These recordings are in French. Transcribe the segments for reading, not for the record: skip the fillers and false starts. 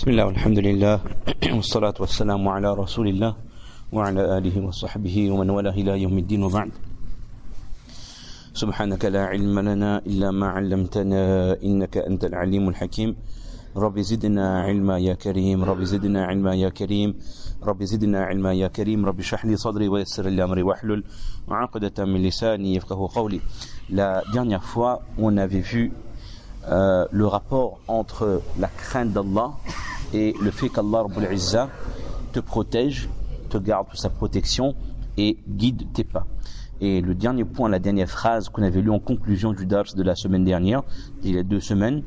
بسم الله والحمد لله والصلاة والسلام على رسول الله وعلى آله وصحبه ومن والاه إلى يوم الدين وبعد. سبحانك لا علم لنا إلا ما علمتنا إنك أنت العليم الحكيم. رب زدنا علما يا كريم، رب زدنا علما يا كريم، رب زدنا علما يا كريم، رب اشرح لي صدري ويسر لي أمري واحلل عقدة من لساني يفقهوا قولي. La dernière fois, on avait vu le rapport entre la crainte d'Allah et le fait qu'Allah Rabbul Izzah te protège, te garde sous sa protection et guide tes pas. Et le dernier point, la dernière phrase qu'on avait lue en conclusion du dars de la semaine dernière, il y a 2 semaines,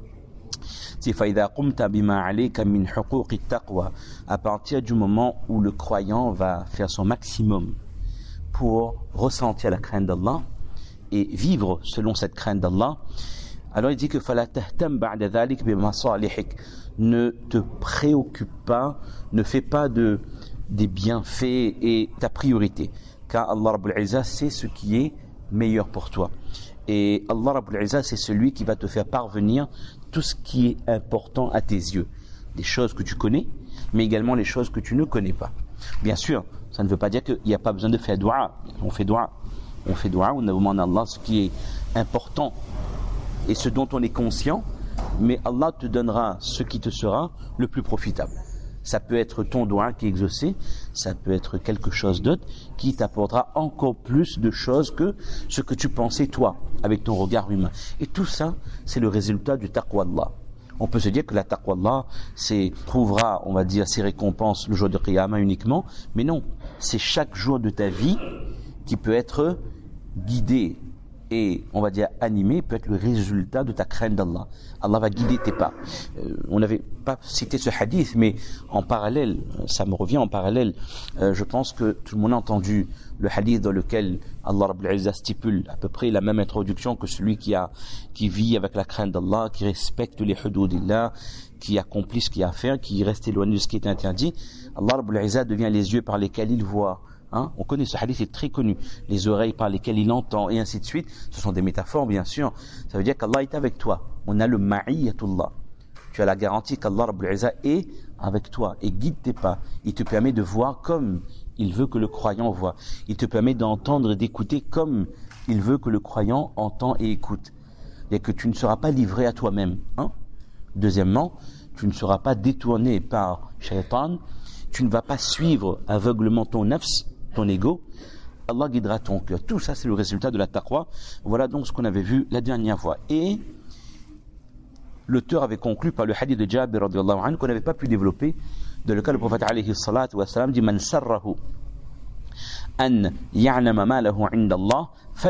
c'est فَإِذَا قُمْتَ بِمَا عَلَيْكَ مِنْ حُقُوقِ التَّقْوَى. À partir du moment où le croyant va faire son maximum pour ressentir la crainte d'Allah et vivre selon cette crainte d'Allah, alors il dit que فَلَا تَهْتَمْ بَعْدَ ذَلِكَ بِمَصَالِحِكَ. Ne te préoccupe pas, ne fais pas des bienfaits et ta priorité, car Allah Rabbul Izzah c'est ce qui est meilleur pour toi. Et Allah Rabbul Izzah c'est celui qui va te faire parvenir tout ce qui est important à tes yeux, des choses que tu connais, mais également les choses que tu ne connais pas. Bien sûr, ça ne veut pas dire qu'il n'y a pas besoin de faire dua. On fait dua, on demande à Allah ce qui est important et ce dont on est conscient, mais Allah te donnera ce qui te sera le plus profitable. Ça peut être ton dua qui est exaucé, ça peut être quelque chose d'autre qui t'apportera encore plus de choses que ce que tu pensais toi, avec ton regard humain. Et tout ça, c'est le résultat du taqwa Allah. On peut se dire que la taqwa Allah, trouvera, on va dire, ses récompenses le jour de Qiyamah uniquement, mais non, c'est chaque jour de ta vie qui peut être guidé et, on va dire, animé, peut être le résultat de ta crainte d'Allah. Allah va guider tes pas. On n'avait pas cité ce hadith, mais en parallèle, ça me revient en parallèle, je pense que tout le monde a entendu le hadith dans lequel Allah Rabbul Izzah stipule à peu près la même introduction que celui qui vit avec la crainte d'Allah, qui respecte les hududillah, qui accomplit ce qu'il y a à faire, qui reste éloigné de ce qui est interdit. Allah Rabbul Izzah devient les yeux par lesquels il voit. On connaît ce hadith, c'est très connu. Les oreilles par lesquelles il entend, et ainsi de suite. Ce sont des métaphores, bien sûr. Ça veut dire qu'Allah est avec toi. On a le ma'iyatullah. Tu as la garantie qu'Allah Rabbul Izzah est avec toi et guide tes pas. Il te permet de voir comme il veut que le croyant voit. Il te permet d'entendre et d'écouter comme il veut que le croyant entend et écoute. Et que tu ne seras pas livré à toi-même. Deuxièmement, tu ne seras pas détourné par shaitan. Tu ne vas pas suivre aveuglement ton nafs, ton ego. Allah guidera ton cœur. Tout ça, c'est le résultat de la taqwa. Voilà donc ce qu'on avait vu la dernière fois. Et l'auteur avait conclu par le hadith de Jabir radiyallahu anhu qu'on n'avait pas pu développer, dans lequel le prophète alayhi salatu wa salam dit Man sarrahu an ya'lama ma lahu 'inda Allah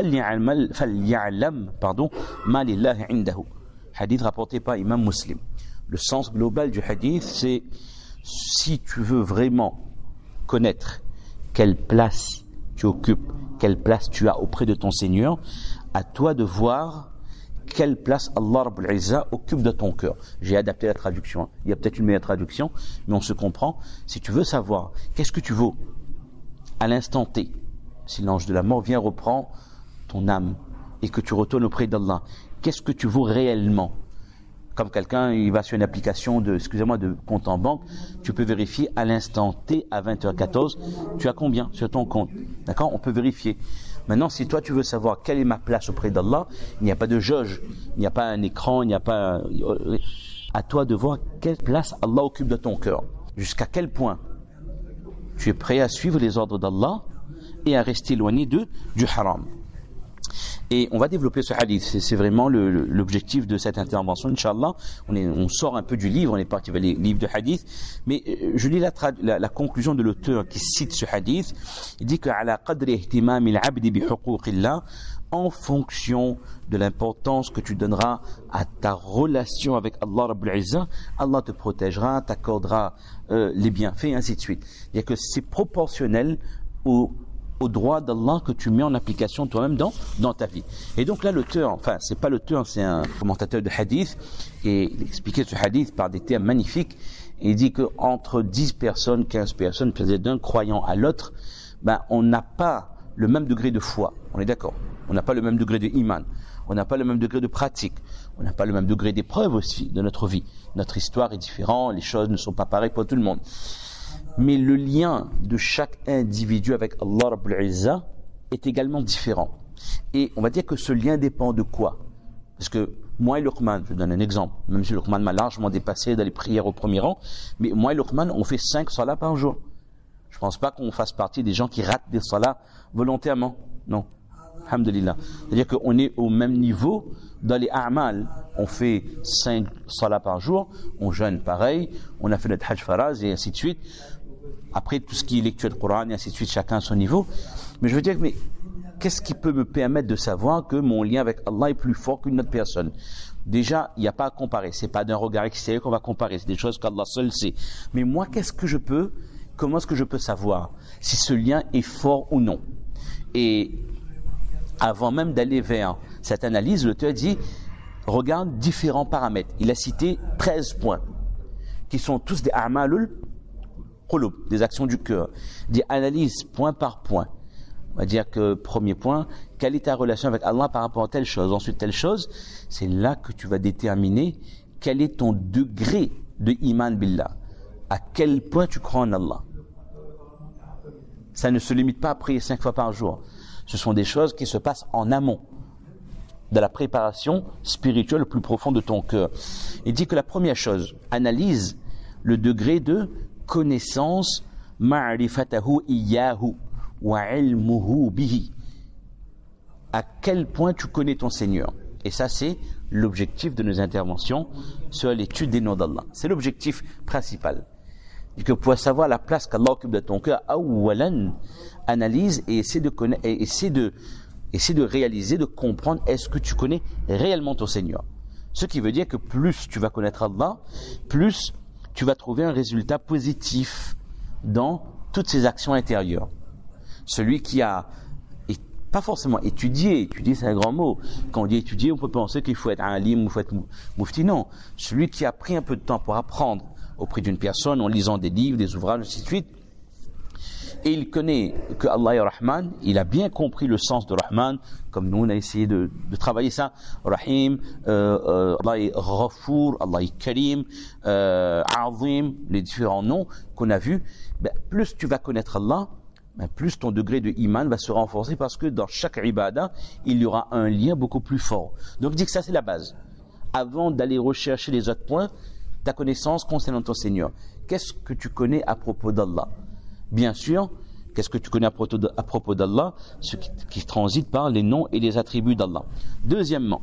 falya'lam ma lillahi 'indahu. Hadith rapporté par Imam Muslim. Le sens global du hadith, c'est si tu veux vraiment connaître quelle place tu occupes, quelle place tu as auprès de ton Seigneur, à toi de voir quelle place Allah Rabbul Izzah occupe de ton cœur. J'ai adapté la traduction. Il y a peut-être une meilleure traduction, mais on se comprend. Si tu veux savoir qu'est-ce que tu vaux à l'instant T, si l'ange de la mort vient reprendre ton âme et que tu retournes auprès d'Allah, qu'est-ce que tu vaux réellement? Comme quelqu'un, il va sur une application de compte en banque, tu peux vérifier à l'instant T, à 20h14, tu as combien sur ton compte. D'accord? On peut vérifier. Maintenant, si toi tu veux savoir quelle est ma place auprès d'Allah, il n'y a pas de jauge, il n'y a pas un écran, il n'y a pas à toi de voir quelle place Allah occupe de ton cœur. Jusqu'à quel point tu es prêt à suivre les ordres d'Allah et à rester éloigné du haram. Et on va développer ce hadith, c'est vraiment l'objectif de cette intervention, Inch'Allah. On sort un peu du livre, on est parti vers les livres de hadith, mais je lis la conclusion de l'auteur qui cite ce hadith. Il dit que ala qadri ihtimam al-'abd bi huquqillah, en fonction de l'importance que tu donneras à ta relation avec Allah Rabbul Izzah, Allah te protégera, t'accordera les bienfaits, et ainsi de suite. C'est-à-dire que c'est proportionnel au droit d'Allah que tu mets en application toi-même dans ta vie. Et donc là, l'auteur, c'est pas l'auteur, c'est un commentateur de hadith, et il expliquait ce hadith par des termes magnifiques. Et il dit que entre 10 personnes, 15 personnes, c'est-à-dire d'un croyant à l'autre, on n'a pas le même degré de foi. On est d'accord? On n'a pas le même degré de iman. On n'a pas le même degré de pratique. On n'a pas le même degré d'épreuve aussi de notre vie. Notre histoire est différente, les choses ne sont pas pareilles pour tout le monde. Mais le lien de chaque individu avec Allah Rabbul Izzah est également différent. Et on va dire que ce lien dépend de quoi? Parce que moi et Luqman, je donne un exemple, même si Luqman m'a largement dépassé dans les prières au premier rang, mais moi et Luqman, on fait 5 salats par jour. Je ne pense pas qu'on fasse partie des gens qui ratent des salats volontairement. Non. Alhamdulillah. C'est-à-dire qu'on est au même niveau dans les a'mal. On fait 5 salats par jour, on jeûne pareil, on a fait notre hajj faraz et ainsi de suite. Après, tout ce qui est lecture de Coran et ainsi de suite, chacun à son niveau. Mais je veux dire, mais qu'est-ce qui peut me permettre de savoir que mon lien avec Allah est plus fort qu'une autre personne? Déjà, il n'y a pas à comparer. C'est pas d'un regard extérieur qu'on va comparer. C'est des choses qu'Allah seul sait. Mais moi, comment est-ce que je peux savoir si ce lien est fort ou non? Et avant même d'aller vers cette analyse, l'auteur dit, regarde différents paramètres. Il a cité 13 points, qui sont tous des a'malul qulub, des actions du cœur. Il dit, analyse point par point. On va dire que, premier point, quelle est ta relation avec Allah par rapport à telle chose? Ensuite, telle chose, c'est là que tu vas déterminer quel est ton degré de iman billah. À quel point tu crois en Allah. Ça ne se limite pas à prier 5 fois par jour. Ce sont des choses qui se passent en amont de la préparation spirituelle le plus profond de ton cœur. Il dit que la première chose, analyse le degré de connaissance ma'rifatahu iyyahu wa ilmuhu bihi. À quel point tu connais ton Seigneur. Et ça, c'est l'objectif de nos interventions sur l'étude des noms d'Allah. C'est l'objectif principal. Et que pour savoir la place qu'Allah occupe de ton cœur, awalan, analyse et essaie de connaître, et essaie de réaliser, de comprendre, est-ce que tu connais réellement ton Seigneur? Ce qui veut dire que plus tu vas connaître Allah, plus tu vas trouver un résultat positif dans toutes ses actions intérieures. Celui qui a pas forcément étudier c'est un grand mot. Quand on dit étudier, on peut penser qu'il faut être alim ou il faut être mufti. Non. Celui qui a pris un peu de temps pour apprendre auprès d'une personne en lisant des livres, des ouvrages, ainsi de suite, et il connaît que Allah est Rahman, il a bien compris le sens de Rahman, comme nous on a essayé de travailler ça. Rahim, Allah est Ghafour, Allah est Karim, Azim, les différents noms qu'on a vus. Plus tu vas connaître Allah, plus ton degré de iman va se renforcer parce que dans chaque ibadah, il y aura un lien beaucoup plus fort. Donc, dit que ça, c'est la base. Avant d'aller rechercher les autres points, ta connaissance concernant ton Seigneur. Qu'est-ce que tu connais à propos d'Allah? Bien sûr, qu'est-ce que tu connais à propos d'Allah? Ce qui transite par les noms et les attributs d'Allah. Deuxièmement,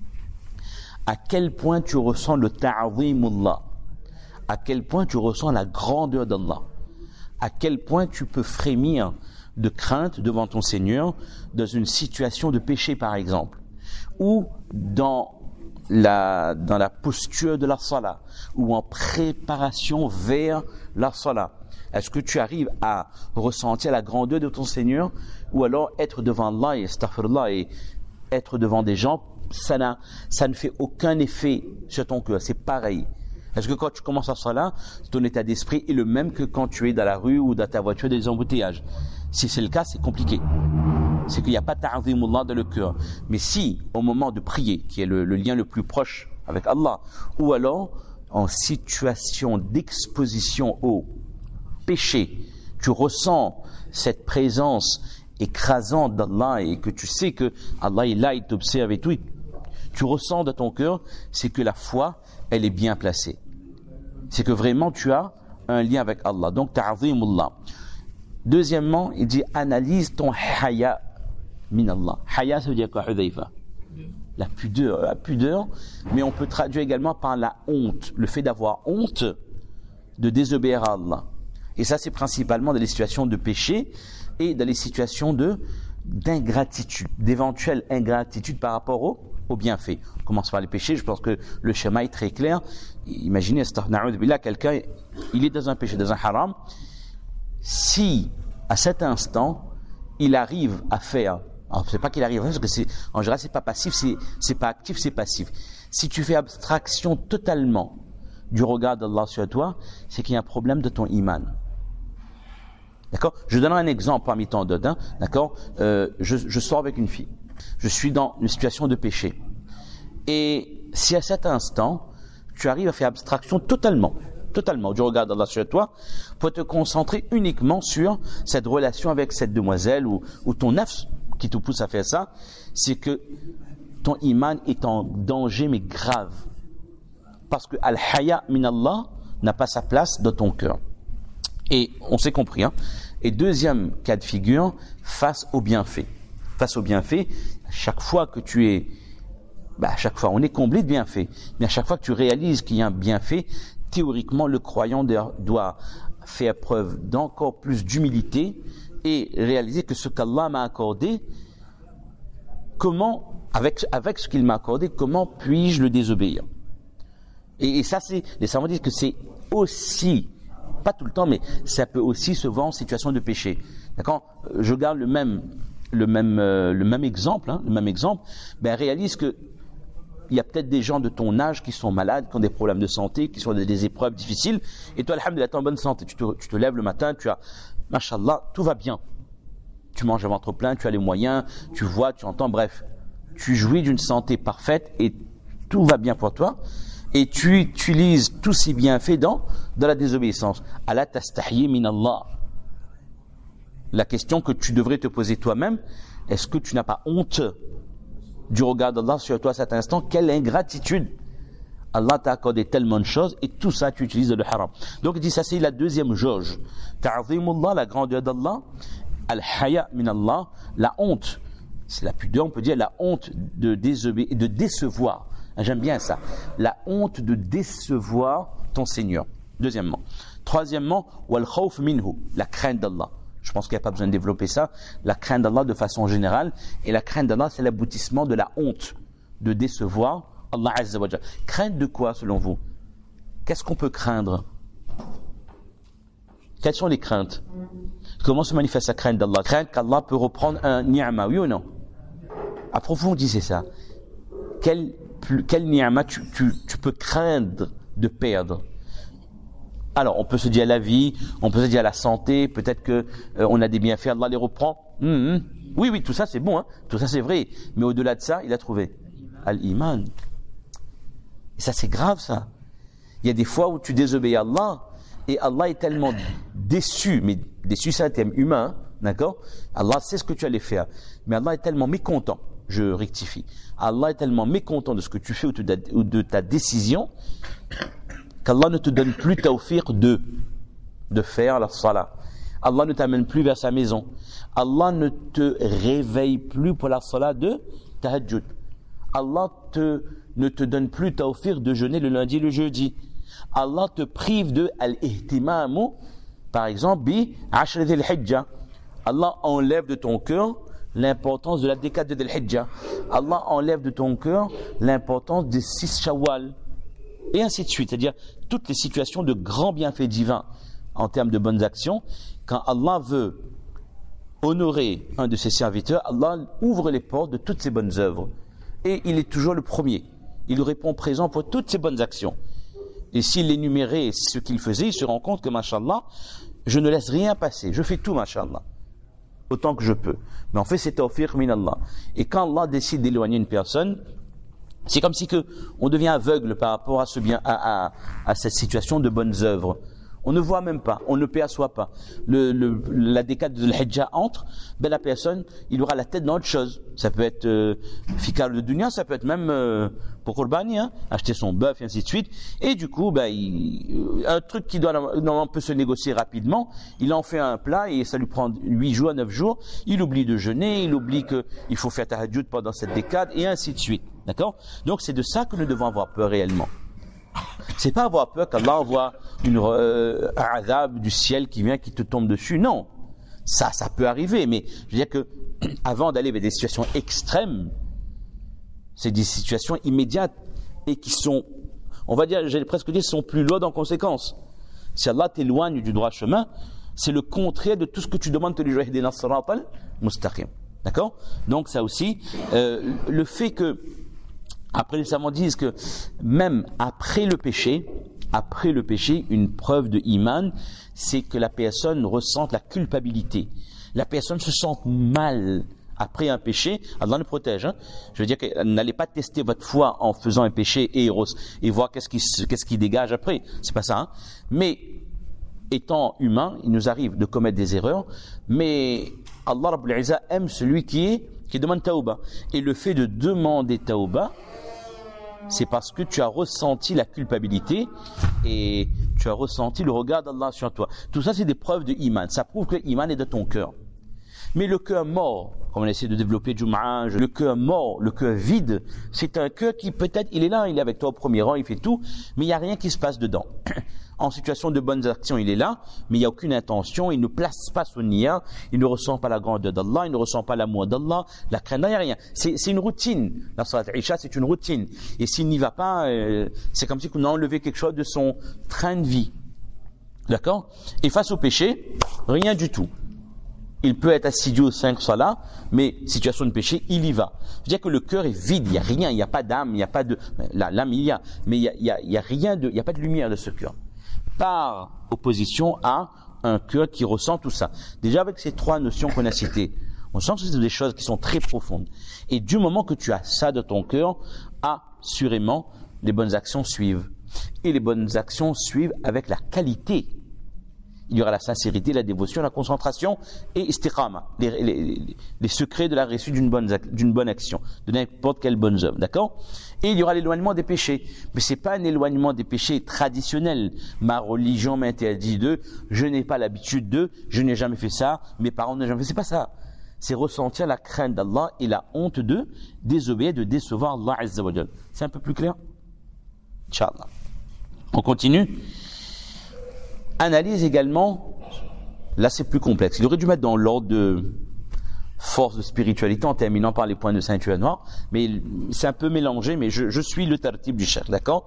à quel point tu ressens le ta'zimullah? À quel point tu ressens la grandeur d'Allah? À quel point tu peux frémir de crainte devant ton Seigneur dans une situation de péché, par exemple, ou dans la posture de la salat, ou en préparation vers la salat. Est-ce que tu arrives à ressentir la grandeur de ton Seigneur, ou alors être devant Allah et astaghfirullah et être devant des gens, ça ne fait aucun effet sur ton cœur, c'est pareil. Est-ce que quand tu commences à salat, ton état d'esprit est le même que quand tu es dans la rue ou dans ta voiture des embouteillages? Si c'est le cas, c'est compliqué. C'est qu'il n'y a pas ta'zimullah dans le cœur. Mais si, au moment de prier, qui est le lien le plus proche avec Allah, ou alors en situation d'exposition au péché, tu ressens cette présence écrasante d'Allah et que tu sais que Allah est là, il t'observe et tout, tu ressens dans ton cœur, c'est que la foi, elle est bien placée. C'est que vraiment tu as un lien avec Allah. Donc, ta'zimullah. Deuxièmement, il dit analyse ton haya min Allah. Haya, ça veut dire quoi, Hudhayfa? La pudeur, mais on peut traduire également par la honte, le fait d'avoir honte de désobéir à Allah. Et ça, c'est principalement dans les situations de péché et dans les situations d'ingratitude, d'éventuelle ingratitude par rapport au bienfait. On commence par les péchés, je pense que le schéma est très clair. Imaginez, quelqu'un, il est dans un péché, dans un haram. Si, à cet instant, il arrive à faire, alors c'est pas qu'il arrive, parce que en général, c'est pas passif, c'est pas actif, c'est passif. Si tu fais abstraction totalement du regard d'Allah sur toi, c'est qu'il y a un problème de ton iman. D'accord? Je donne un exemple parmi tant d'autres. Hein? D'accord? Je sors avec une fille. Je suis dans une situation de péché. Et si à cet instant, tu arrives à faire abstraction totalement du regard d'Allah sur toi, pour te concentrer uniquement sur cette relation avec cette demoiselle ou ton nafs qui te pousse à faire ça, c'est que ton iman est en danger, mais grave. Parce que al-haya min Allah n'a pas sa place dans ton cœur. Et on s'est compris, hein. Et deuxième cas de figure, face au bienfait. Face au bienfait, chaque fois que tu es, à chaque fois, on est comblé de bienfaits. Mais à chaque fois que tu réalises qu'il y a un bienfait, théoriquement, le croyant doit faire preuve d'encore plus d'humilité et réaliser que ce qu'Allah m'a accordé, avec ce qu'il m'a accordé, comment puis-je le désobéir? Et ça, les savants disent que c'est aussi, pas tout le temps, mais ça peut aussi se voir en situation de péché. D'accord? Je garde le même exemple, réalise que il y a peut-être des gens de ton âge qui sont malades, qui ont des problèmes de santé, qui sont des épreuves difficiles, et toi, alhamdoulilah, tu es en bonne santé. Tu te lèves le matin, tu as, mashallah, tout va bien. Tu manges à ventre plein, tu as les moyens, tu vois, tu entends, bref. Tu jouis d'une santé parfaite et tout va bien pour toi. Et tu utilises tous ces bienfaits dans la désobéissance. Ala tastahyi min Allah. La question que tu devrais te poser toi-même, est-ce que tu n'as pas honte du regard d'Allah sur toi à cet instant? Quelle ingratitude! Allah t'a accordé tellement de choses et tout ça tu utilises le haram. Donc il dit ça, c'est la deuxième jauge. Ta'zimullah, la grandeur d'Allah. Al-haya min Allah, la honte. C'est la pudeur, on peut dire la honte de décevoir. J'aime bien ça. La honte de décevoir ton Seigneur. Deuxièmement. Troisièmement, wal khawf minhu, la crainte d'Allah. Je pense qu'il n'y a pas besoin de développer ça. La crainte d'Allah de façon générale. Et la crainte d'Allah, c'est l'aboutissement de la honte de décevoir Allah Azza wa Jalla. Crainte de quoi, selon vous? Qu'est-ce qu'on peut craindre? Quelles sont les craintes? Comment se manifeste la crainte d'Allah? Crainte qu'Allah peut reprendre un ni'ma, oui ou non? Approfondissez ça. Quel ni'ma tu peux craindre de perdre? Alors, on peut se dire à la vie, on peut se dire à la santé, peut-être que on a des bienfaits, Allah les reprend. Oui, tout ça c'est bon, hein. Tout ça c'est vrai. Mais au-delà de ça, il a trouvé Al-Iman. Et ça c'est grave, ça. Il y a des fois où tu désobéis à Allah, et Allah est tellement déçu, mais déçu c'est un thème humain, hein, d'accord? Allah sait ce que tu allais faire, mais Allah est tellement mécontent, je rectifie, Allah est tellement mécontent de ce que tu fais ou de ta décision, qu'Allah ne te donne plus tawfiq de faire la salat. Allah ne t'amène plus vers sa maison. Allah ne te réveille plus pour la salat de tahajjud. Allah ne te donne plus tawfiq de jeûner le lundi et le jeudi. Allah te prive de al-ihtimamu, par exemple, bi ashr dhil-hijja. Allah enlève de ton cœur l'importance de la décade de dhil-hijja. Allah enlève de ton cœur l'importance des 6 shawwal. Et ainsi de suite. C'est-à-dire, toutes les situations de grands bienfaits divins en termes de bonnes actions, quand Allah veut honorer un de ses serviteurs, Allah ouvre les portes de toutes ses bonnes œuvres. Et il est toujours le premier. Il répond présent pour toutes ses bonnes actions. Et s'il énumérait ce qu'il faisait, il se rend compte que, mashallah, je ne laisse rien passer. Je fais tout, mashallah. Autant que je peux. Mais en fait, c'est tawfiq min Allah. Et quand Allah décide d'éloigner une personne, c'est comme si on devient aveugle par rapport à cette situation de bonnes œuvres. On ne voit même pas, on ne perçoit pas. La décade de l'Hijja entre, la personne, il aura la tête dans autre chose. Ça peut être fikar de dunya, ça peut être même pour Qurbani, hein, acheter son bœuf et ainsi de suite. Et du coup, un truc qui normalement peut se négocier rapidement, il en fait un plat et ça lui prend 8 jours, 9 jours. Il oublie de jeûner, il oublie qu'il faut faire tahajjud pendant cette décade et ainsi de suite. D'accord? Donc c'est de ça que nous devons avoir peur réellement. C'est pas avoir peur qu'Allah envoie un azab du ciel qui vient, qui te tombe dessus. Non. Ça peut arriver, mais je veux dire que avant d'aller vers des situations extrêmes, c'est des situations immédiates et qui sont, on va dire, j'allais presque dire, sont plus lourdes en conséquence. Si Allah t'éloigne du droit chemin, c'est le contraire de tout ce que tu demandes tous les jours. Ihdina as-siratal mustaqim. D'accord? Donc ça aussi, le fait que après, les savants disent que même après le péché, une preuve de iman, c'est que la personne ressente la culpabilité. La personne se sent mal après un péché, Allah nous protège. Je veux dire que n'allez pas tester votre foi en faisant un péché et voir qu'est-ce qui dégage après. C'est pas ça. Mais étant humain, il nous arrive de commettre des erreurs, mais Allah Rabbul Izza aime celui qui demande tauba. Et le fait de demander tauba, c'est parce que tu as ressenti la culpabilité et tu as ressenti le regard d'Allah sur toi. Tout ça, c'est des preuves de iman. Ça prouve que l'iman est dans ton cœur. Mais le cœur mort, comme on essaie de développer Jum'a, le cœur mort, le cœur vide, c'est un cœur qui peut-être, il est là, il est avec toi au premier rang, il fait tout, mais il n'y a rien qui se passe dedans. En situation de bonnes actions, il est là, mais il n'y a aucune intention, il ne place pas son niya, il ne ressent pas la grandeur d'Allah, il ne ressent pas l'amour d'Allah, la crainte, il n'y a rien. C'est une routine. La salat Isha, c'est une routine. Et s'il n'y va pas, c'est comme si on a enlevé quelque chose de son train de vie. D'accord? Et face au péché, rien du tout. Il peut être assidu aux 5 salats, mais situation de péché, il y va. C'est-à-dire que le cœur est vide, il n'y a rien, il n'y a pas d'âme, il n'y a pas de... L'âme, il y a, mais il y a rien de... Il n'y a pas de lumière de ce cœur. Par opposition à un cœur qui ressent tout ça. Déjà avec ces 3 notions qu'on a citées, on sent que c'est des choses qui sont très profondes. Et du moment que tu as ça de ton cœur, assurément, les bonnes actions suivent. Et les bonnes actions suivent avec la qualité. Il y aura la sincérité, la dévotion, la concentration et istiqama, les secrets de la réussite d'une bonne action, de n'importe quelle bonne œuvre, d'accord? Et il y aura l'éloignement des péchés. Mais c'est pas un éloignement des péchés traditionnel. Ma religion m'interdit je n'ai pas l'habitude je n'ai jamais fait ça, mes parents n'ont jamais fait, c'est pas ça. C'est ressentir la crainte d'Allah et la honte de désobéir, de décevoir Allah Azza wa Jal. C'est un peu plus clair? Inch'Allah. On continue. Analyse également, là c'est plus complexe. Il aurait dû mettre dans l'ordre de force de spiritualité en terminant par les points de ceinture noire, mais c'est un peu mélangé, mais je suis le tartib du cheikh, d'accord?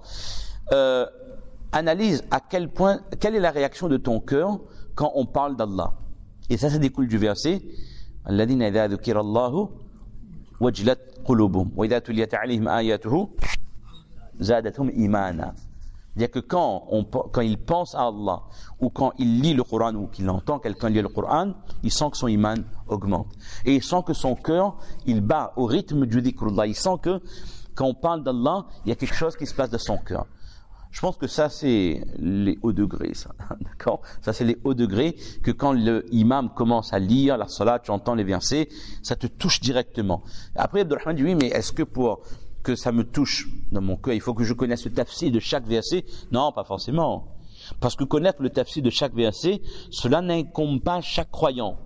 Analyse à quel point, quelle est la réaction de ton cœur quand on parle d'Allah. Et ça découle du verset Alladhina idha dhukira Allahu wajilat qulubuhum wa idha tuliyat alayhim ayatuhu zadatuhum imana. C'est-à-dire que quand il pense à Allah, ou quand il lit le Coran, ou qu'il entend quelqu'un lire le Coran, il sent que son iman augmente. Et il sent que son cœur, il bat au rythme du dhikrullah. Il sent que quand on parle d'Allah, il y a quelque chose qui se passe dans son cœur. Je pense que ça, c'est les hauts degrés, ça. D'accord? Ça, c'est les hauts degrés que quand l'imam commence à lire la salat, tu entends les versets, ça te touche directement. Après, Abdurrahman dit, oui, mais est-ce que pour que ça me touche dans mon cœur, il faut que je connaisse le tafsir de chaque verset? Non, pas forcément. Parce que connaître le tafsir de chaque verset, cela n'incombe pas chaque croyant.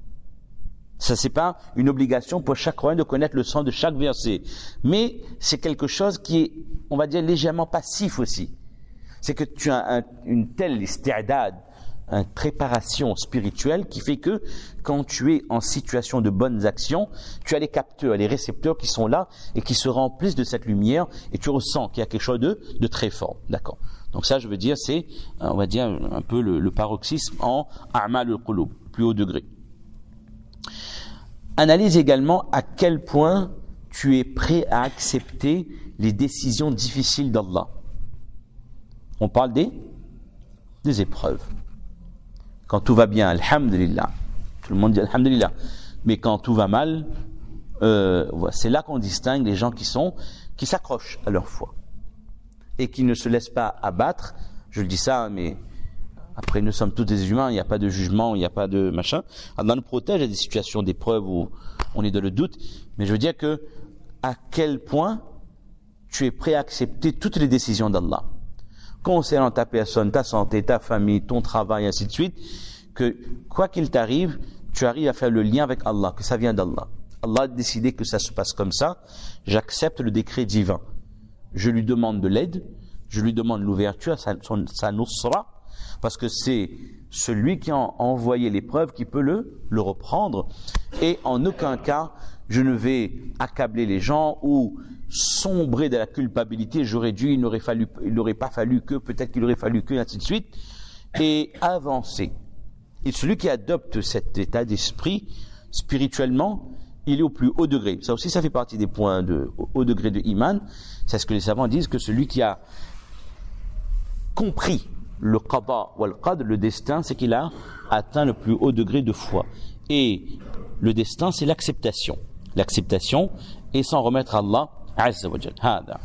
Ça, c'est pas une obligation pour chaque croyant de connaître le sens de chaque verset. Mais c'est quelque chose qui est, on va dire, légèrement passif aussi. C'est que tu as une telle isti'dad, une préparation spirituelle qui fait que quand tu es en situation de bonnes actions, tu as les capteurs, les récepteurs qui sont là et qui se remplissent de cette lumière et tu ressens qu'il y a quelque chose de très fort. D'accord. Donc ça, je veux dire, c'est, on va dire, un peu le paroxysme en a'mal al-qulub, plus haut degré. Analyse également à quel point tu es prêt à accepter les décisions difficiles d'Allah. On parle des épreuves. Quand tout va bien, alhamdulillah. Tout le monde dit alhamdulillah. Mais quand tout va mal, c'est là qu'on distingue les gens qui s'accrochent à leur foi. Et qui ne se laissent pas abattre. Je le dis ça, mais après nous sommes tous des humains, il n'y a pas de jugement, il n'y a pas de machin. Allah nous protège à des situations d'épreuve où on est dans le doute. Mais je veux dire que, à quel point tu es prêt à accepter toutes les décisions d'Allah. Concernant ta personne, ta santé, ta famille, ton travail, ainsi de suite, que quoi qu'il t'arrive, tu arrives à faire le lien avec Allah, que ça vient d'Allah. Allah a décidé que ça se passe comme ça, j'accepte le décret divin. Je lui demande de l'aide, je lui demande l'ouverture, sa nusra, parce que c'est celui qui a envoyé l'épreuve qui peut le reprendre. Et en aucun cas, je ne vais accabler les gens ou sombrer de la culpabilité, j'aurais dû, il n'aurait pas fallu que, peut-être qu'il aurait fallu que, ainsi de suite, et avancer. Et celui qui adopte cet état d'esprit, spirituellement, il est au plus haut degré. Ça aussi, ça fait partie des points de haut degré de iman. C'est ce que les savants disent, que celui qui a compris le qada ou le qadr, le destin, c'est qu'il a atteint le plus haut degré de foi. Et le destin, c'est l'acceptation. L'acceptation et s'en remettre à Allah Azza wa Jal. Hada.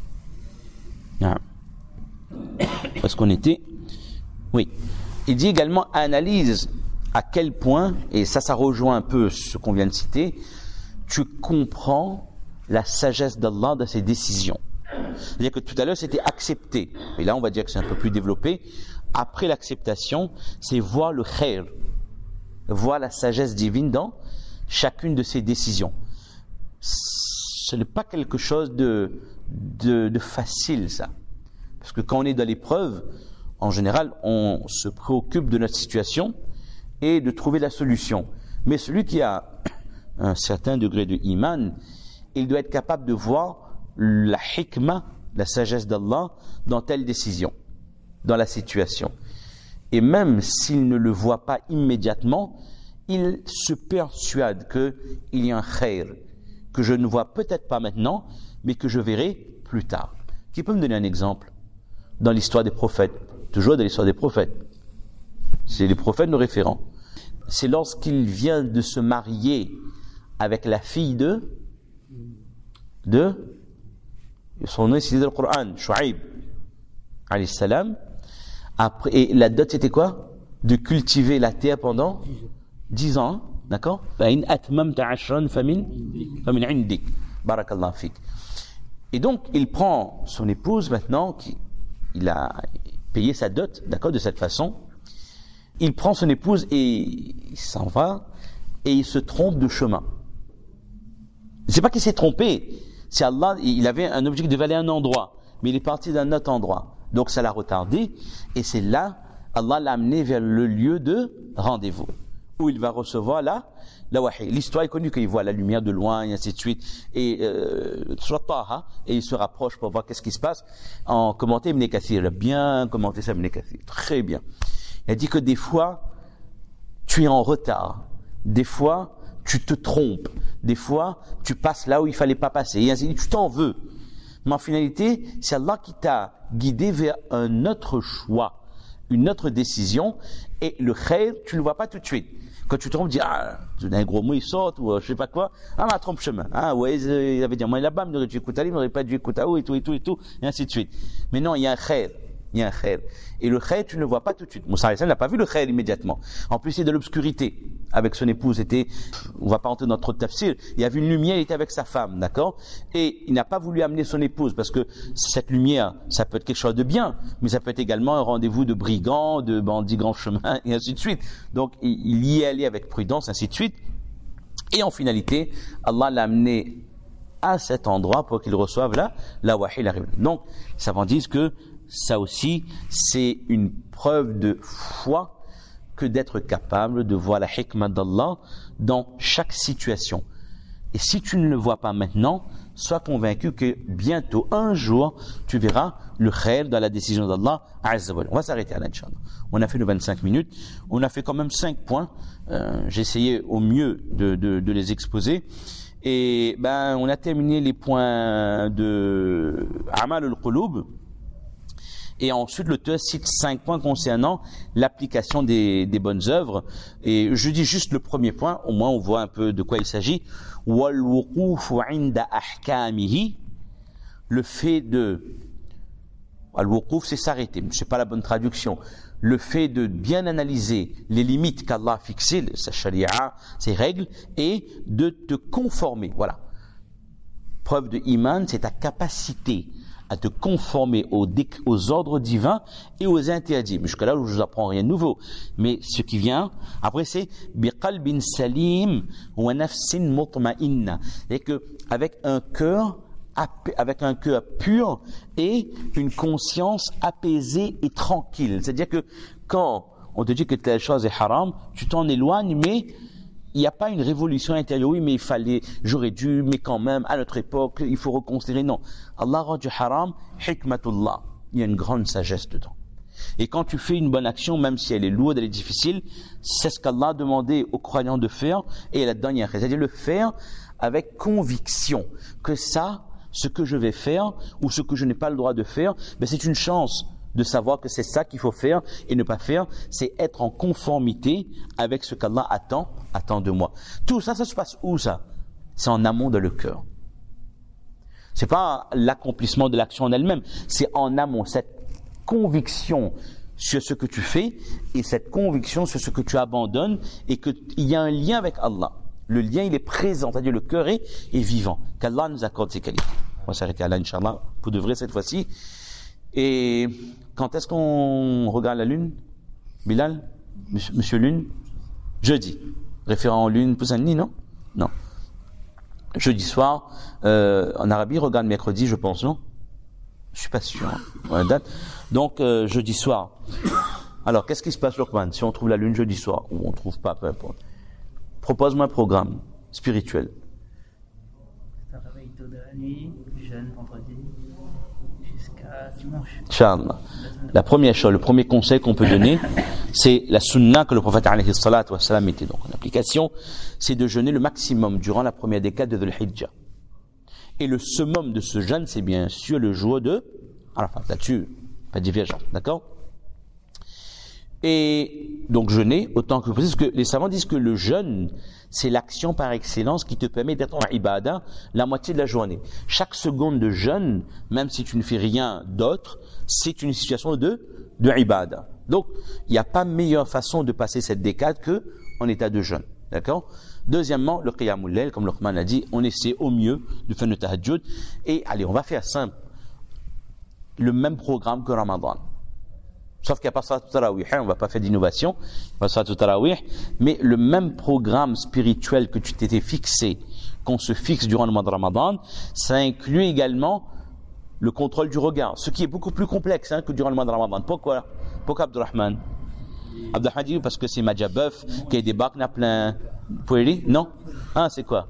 Parce qu'on était... Oui. Il dit également, analyse à quel point, et ça rejoint un peu ce qu'on vient de citer, tu comprends la sagesse d'Allah dans ses décisions. C'est-à-dire que tout à l'heure, c'était accepter. Et là, on va dire que c'est un peu plus développé. Après l'acceptation, c'est voir le khair, voir la sagesse divine dans chacune de ses décisions. Ce n'est pas quelque chose de facile, ça. Parce que quand on est dans l'épreuve, en général, on se préoccupe de notre situation et de trouver la solution. Mais celui qui a un certain degré de iman, il doit être capable de voir la hikmah, la sagesse d'Allah dans telle décision, dans la situation. Et même s'il ne le voit pas immédiatement, il se persuade qu'il y a un khair que je ne vois peut-être pas maintenant, mais que je verrai plus tard. Qui peut me donner un exemple dans l'histoire des prophètes? Toujours dans l'histoire des prophètes. C'est les prophètes nos référents. C'est lorsqu'il vient de se marier avec la fille de son nom est cité dans le Coran, Shu'aib alayhi salam. Après, et la dot c'était quoi? De cultiver la terre pendant 10 ans, d'accord? Et donc il prend son épouse maintenant, il a payé sa dot, d'accord, de cette façon. Il prend son épouse et il s'en va et il se trompe de chemin. C'est pas qu'il s'est trompé, c'est Allah, il avait un objectif de aller à un endroit, mais il est parti d'un autre endroit. Donc ça l'a retardé, et c'est là, Allah l'a amené vers le lieu de rendez-vous, où il va recevoir la wahi. L'histoire est connue qu'il voit la lumière de loin, et ainsi de suite, et il se rapproche pour voir qu'est-ce qui se passe. En commenté, Ibn Kathir, il a bien commenté ça, Ibn Kathir, très bien. Il a dit que des fois, tu es en retard, des fois, tu te trompes, des fois, tu passes là où il fallait pas passer, et ainsi de suite, tu t'en veux. Mais en finalité, c'est Allah qui t'a guidé vers un autre choix, une autre décision, et le khair, tu ne le vois pas tout de suite. Quand tu te trompes, tu dis, tu as un gros mot, il saute, ou je sais pas quoi, ma trompe chemin. Ouais, il avait dit, moi là-bas, il aurait dû écouter Ali, il n'aurait pas dû écouter Aou, et tout, et ainsi de suite. Mais non, il y a un khair. Il y a un khair. Et le khair, tu ne le vois pas tout de suite. Moussa alayhi salam n'a pas vu le khair immédiatement. En plus, c'est de l'obscurité. Avec son épouse, on va pas rentrer dans trop de tafsir, il y avait une lumière, il était avec sa femme, d'accord? Et il n'a pas voulu amener son épouse, parce que cette lumière, ça peut être quelque chose de bien, mais ça peut être également un rendez-vous de brigands, de bandits grand chemin, et ainsi de suite. Donc, il y est allé avec prudence, ainsi de suite. Et en finalité, Allah l'a amené à cet endroit pour qu'il reçoive la wahi, la révélation. Donc, les savants disent que ça aussi, c'est une preuve de foi que d'être capable de voir la hikmah d'Allah dans chaque situation. Et si tu ne le vois pas maintenant, sois convaincu que bientôt, un jour, tu verras le khair dans la décision d'Allah Azza wa Jalla. On va s'arrêter à l'inchallah. On a fait nos 25 minutes. On a fait quand même 5 points. J'ai essayé au mieux de les exposer. Et on a terminé les points de Amal al-Qulub. Et ensuite, l'auteur cite 5 points concernant l'application des bonnes œuvres. Et je dis juste le premier point, au moins on voit un peu de quoi il s'agit. وَالْوُقُوفُ عِنْدَ أَحْكَامِهِ. Le fait de... Al-Wuquf, c'est s'arrêter. C'est pas la bonne traduction. Le fait de bien analyser les limites qu'Allah a fixées, sa sharia, ses règles, et de te conformer. Voilà. Preuve de iman, c'est ta capacité à te conformer aux ordres divins et aux interdits. Mais jusqu'à là, je ne vous apprends rien de nouveau. Mais ce qui vient, après, c'est biqalbin salim wa nafsin mutma'inna. Et que avec un cœur pur et une conscience apaisée et tranquille. C'est-à-dire que quand on te dit que telle chose est haram, tu t'en éloignes, mais il n'y a pas une révolution intérieure. Oui, mais j'aurais dû, mais quand même, à notre époque, il faut reconsidérer. Non. Allah rend du haram, hikmatullah. Il y a une grande sagesse dedans. Et quand tu fais une bonne action, même si elle est lourde, elle est difficile, c'est ce qu'Allah a demandé aux croyants de faire, et là-dedans, il y a un khair. C'est-à-dire le faire avec conviction. Que ça, ce que je vais faire, ou ce que je n'ai pas le droit de faire, c'est une chance de savoir que c'est ça qu'il faut faire et ne pas faire, c'est être en conformité avec ce qu'Allah attend de moi. Tout ça, ça se passe où ça? C'est en amont de le cœur. C'est pas l'accomplissement de l'action en elle-même, c'est en amont, cette conviction sur ce que tu fais et cette conviction sur ce que tu abandonnes et qu'il y a un lien avec Allah. Le lien, il est présent, c'est-à-dire le cœur est vivant. Qu'Allah nous accorde ces qualités. On va s'arrêter là, Inch'Allah, pour de vrai cette fois-ci. Et quand est-ce qu'on regarde la lune? Bilal? Monsieur Lune? Jeudi. Référent en lune, Poussani, non? Non. Jeudi soir, en Arabie, regarde mercredi, je pense, non? Je suis pas sûr. Hein. Date. Donc, jeudi soir. Alors, qu'est-ce qui se passe, Luqman, si on trouve la lune jeudi soir, ou on trouve pas, peu importe. Propose-moi un programme spirituel. Travail tôt de la nuit, jeûne vendredi, jusqu'à dimanche. Inch'Allah. La première chose, le premier conseil qu'on peut donner, c'est la sunna que le prophète alayhi salatu wa salam mettait donc en application, c'est de jeûner le maximum durant la première décade de Dhul Hijjah. Et le summum de ce jeûne, c'est bien sûr le jour de Arafat. Là-dessus, pas de divergence, d'accord? Et donc jeûner autant que possible, parce que les savants disent que le jeûne, c'est l'action par excellence qui te permet d'être en ibadah la moitié de la journée. Chaque seconde de jeûne, même si tu ne fais rien d'autre, c'est une situation de ibadah. Donc, il n'y a pas meilleure façon de passer cette décade que en état de jeûne, d'accord? Deuxièmement, le qiyamul layl, comme Luqman l'a dit, on essaie au mieux de faire le tahajjud. Et allez, on va faire simple. Le même programme que Ramadan. Sauf qu'il n'y a pas ça tout tarawih, on ne va pas faire d'innovation, pas ça tout tarawih, mais le même programme spirituel que tu t'étais fixé, qu'on se fixe durant le mois de Ramadan, ça inclut également le contrôle du regard, ce qui est beaucoup plus complexe que durant le mois de Ramadan. Pourquoi Abdurrahman dit parce que c'est Madjabeuf qui débarque dans plein. Poueli? Non? Ah, c'est quoi?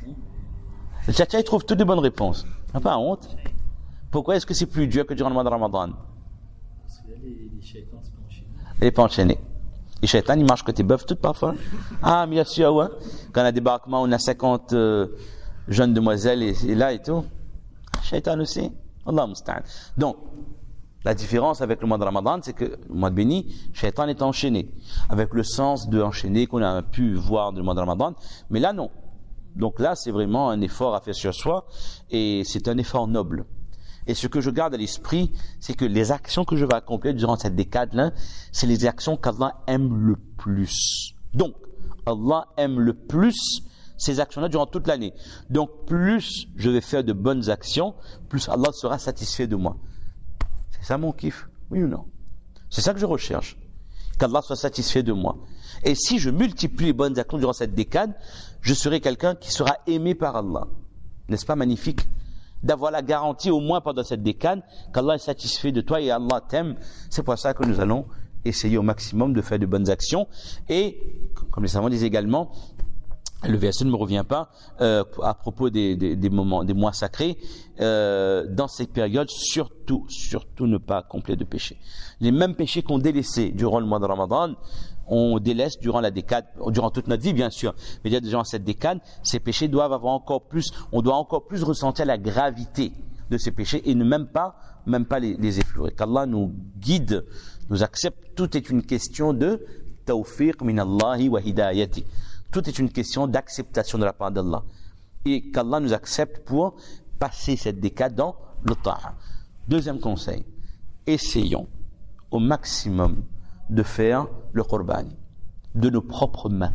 Le tchatcha, il trouve toutes les bonnes réponses. N'a pas honte. Pourquoi est-ce que c'est plus dur que durant le mois de Ramadan? Parce que les shaitans se penchent. Les pas enchaînés. Les shaitans, ils marchent côté bœuf tout parfois. Ah, bien sûr, ouais. Quand on a débarquement, on a 50 jeunes demoiselles et là et tout. Shaitan aussi. Allah musta'an. Donc, la différence avec le mois de Ramadan, c'est que le mois de béni, Shaitan est enchaîné. Avec le sens de enchaîner qu'on a pu voir dans le mois de Ramadan. Mais là, non. Donc là, c'est vraiment un effort à faire sur soi. Et c'est un effort noble. Et ce que je garde à l'esprit, c'est que les actions que je vais accomplir durant cette décade-là, c'est les actions qu'Allah aime le plus. Donc, Allah aime le plus ces actions-là durant toute l'année. Donc, plus je vais faire de bonnes actions, plus Allah sera satisfait de moi. C'est ça mon kiff, oui ou non? C'est ça que je recherche. Qu'Allah soit satisfait de moi. Et si je multiplie les bonnes actions durant cette décade, je serai quelqu'un qui sera aimé par Allah. N'est-ce pas magnifique? D'avoir la garantie au moins pendant cette décade qu'Allah est satisfait de toi et Allah t'aime. C'est pour ça que nous allons essayer au maximum de faire de bonnes actions. Et, comme les savants disent également, le verset ne me revient pas à propos des moments, des mois sacrés. Dans ces périodes, surtout ne pas accomplir de péché. Les mêmes péchés qu'on délaissait durant le mois de Ramadan, on délaisse durant la décade, durant toute notre vie bien sûr. Mais durant cette décade, ces péchés doivent avoir encore plus. On doit encore plus ressentir la gravité de ces péchés et ne même pas les effleurer. Qu'Allah nous guide, nous accepte. Tout est une question de tawfiq min Allahi wa hidayati. Tout est une question d'acceptation de la part d'Allah. Et qu'Allah nous accepte pour passer cette décade dans le ta'a. Deuxième conseil, essayons au maximum de faire le qurban de nos propres mains.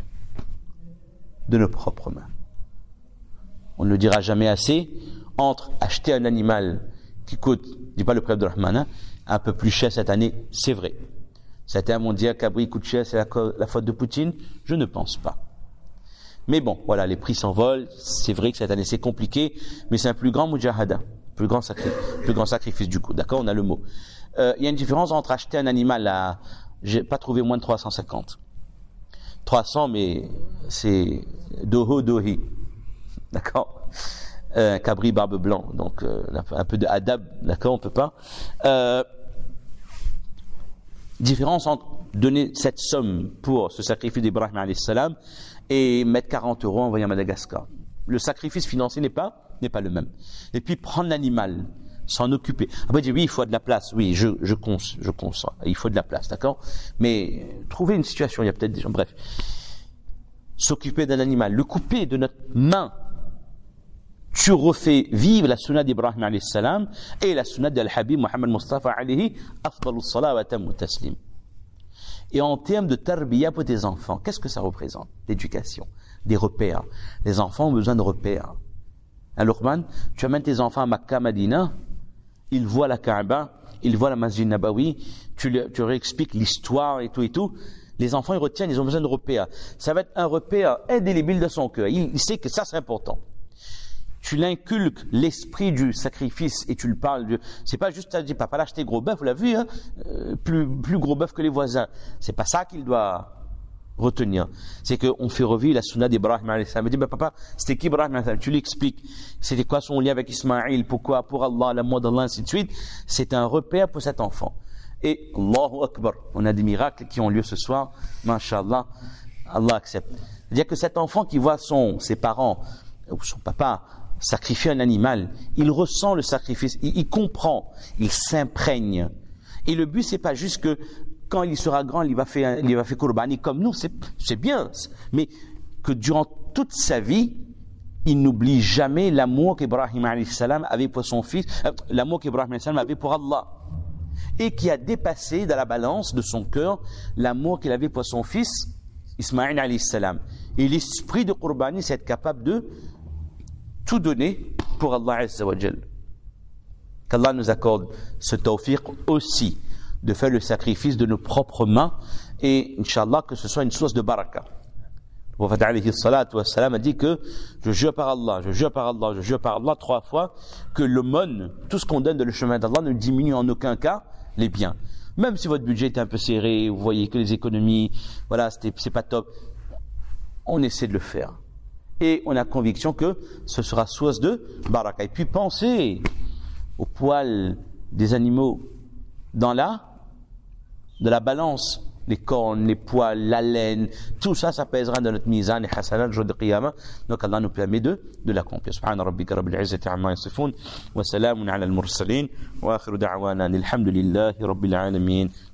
De nos propres mains. On ne le dira jamais assez, entre acheter un animal qui coûte, dis pas le prix Abdurrahman, un peu plus cher cette année, c'est vrai. Certains vont dire qu'Abri coûte cher, c'est la faute de Poutine. Je ne pense pas. Mais bon, voilà, les prix s'envolent. C'est vrai que cette année c'est compliqué, mais c'est un plus grand mujahada, plus grand sacrifice du coup. D'accord, on a le mot. Il y a une différence entre acheter un animal j'ai pas trouvé moins de 350. 300, mais c'est dohi. D'accord? Cabri barbe blanc, donc un peu de adab, d'accord, on peut pas. Différence entre donner cette somme pour ce sacrifice d'Ibrahim alayhi salam et mettre 40 € envoyer à Madagascar. Le sacrifice financier n'est pas le même. Et puis prendre l'animal s'en occuper. Après, il dit, oui, il faut de la place. Oui, je conçois. Il faut de la place, d'accord? Mais trouver une situation, il y a peut-être des gens, bref. S'occuper d'un animal, le couper de notre main. Tu refais vivre la sunna d'Ibrahim alayhi salam et la sunna d'Al-Habib Muhammad Mustafa alayhi afdalus salat wa tammu taslim. Et en termes de tarbiya pour tes enfants, qu'est-ce que ça représente? L'éducation, des repères. Les enfants ont besoin de repères. Hein, Luqman, tu amènes tes enfants à Makkah, Medina, ils voient la Kaaba, ils voient la Masjid Nabawi, tu leur expliques l'histoire et tout. Les enfants, ils retiennent, ils ont besoin de repères. Ça va être un repère indélébile de son cœur. Il sait que ça, c'est important. Tu l'inculques l'esprit du sacrifice et tu le parles. C'est pas juste, tu dis, papa, là, acheter gros bœuf, vous l'avez vu, hein, plus gros bœuf que les voisins. C'est pas ça qu'il doit retenir. C'est qu'on fait revivre la sunna d'Ibrahim alayhi salam. Il dit, papa, c'était qui Ibrahim alayhi salam? Tu l'expliques. C'était quoi son lien avec Ismaïl? Pourquoi? Pour Allah, l'amour d'Allah, ainsi de suite. C'est un repère pour cet enfant. Et Allahu Akbar. On a des miracles qui ont lieu ce soir. Masha'Allah. Allah accepte. C'est-à-dire que cet enfant qui voit ses parents, ou son papa, sacrifier un animal, il ressent le sacrifice, il comprend, il s'imprègne. Et le but, c'est pas juste que quand il sera grand, il va faire qurbani comme nous, c'est bien, mais que durant toute sa vie, il n'oublie jamais l'amour qu'Ibrahim alayhi salam avait pour son fils, l'amour qu'Ibrahim alayhi salam avait pour Allah, et qui a dépassé dans la balance de son cœur l'amour qu'il avait pour son fils Ismaïl alayhi salam. Et l'esprit de qurbani, c'est être capable de tout donner pour Allah Azza wa Jal. Qu'Allah nous accorde ce tawfiq aussi de faire le sacrifice de nos propres mains et Inch'Allah que ce soit une source de baraka. Le prophète alayhi salatu wa salam a dit que je jure par Allah, je jure par Allah, je jure par Allah 3 fois que l'aumône, tout ce qu'on donne dans le chemin d'Allah ne diminue en aucun cas les biens. Même si votre budget est un peu serré, vous voyez que les économies, voilà, c'est pas top, on essaie de le faire. Et on a conviction que ce sera source de baraka. Et puis pensez aux poils des animaux dans la balance, les cornes, les poils, la laine, tout ça, ça pèsera dans notre mizan et hasanat le jour de qiyamah. Donc Allah nous permet de l'accomplir. Subhana rabbika rabbil izzati amma yasifun wa salamun ala al-mursalin wa akhiru da'wana alhamdulillahi rabbil alamin.